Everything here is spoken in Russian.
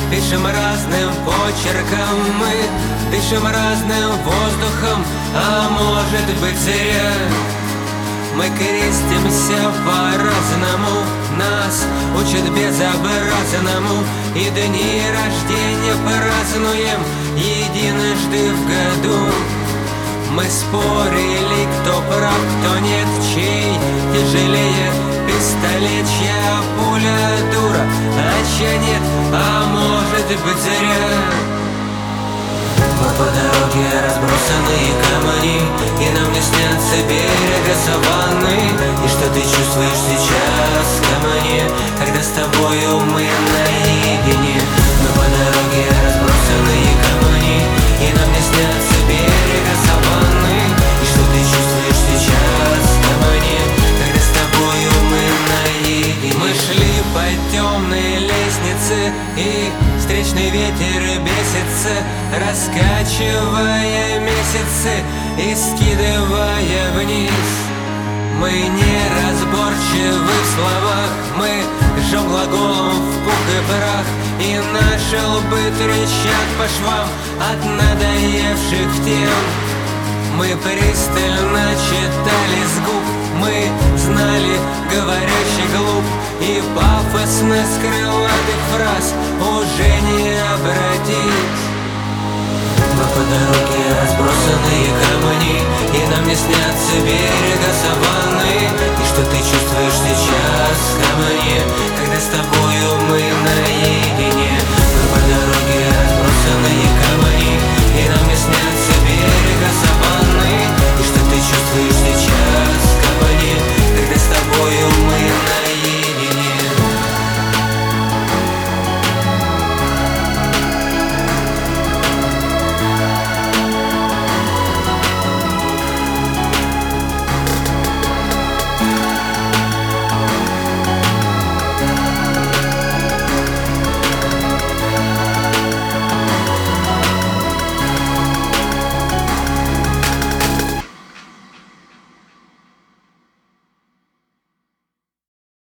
Пишем разным почерком, мы дышим разным воздухом, а может быть зря. Мы крестимся по-разному, нас учат безобразному, и дни рождения празднуем единожды в году. Мы спорили, кто прав, кто нет, чей тяжелее пистолет, чья пуля дура, а чья нет, а может быть зря. Мы по дороге разбросанные камни, и нам не снятся берега саванны. И что ты чувствуешь сейчас ко мне, когда с тобою мы наедине? Мы по дороге разбросанные камни, и нам не снятся берега саванны. И что ты чувствуешь сейчас ко мне, когда с тобою мы наедине? Мы шли по темной лестнице, и встречный ветер бесится, раскачивая месяцы и скидывая вниз. Мы неразборчивы в словах, мы жжем глаголом в пух и прах, и наши лбы трещат по швам от надоевших тем. Мы пристально читали с губ, мы знали говорящий глуп, и пафосно с крылатых фраз уже не обратить. Мы по дороге разбросанные камни, и нам не снятся берега саванны. И что ты чувствуешь сейчас ко мне, когда с тобою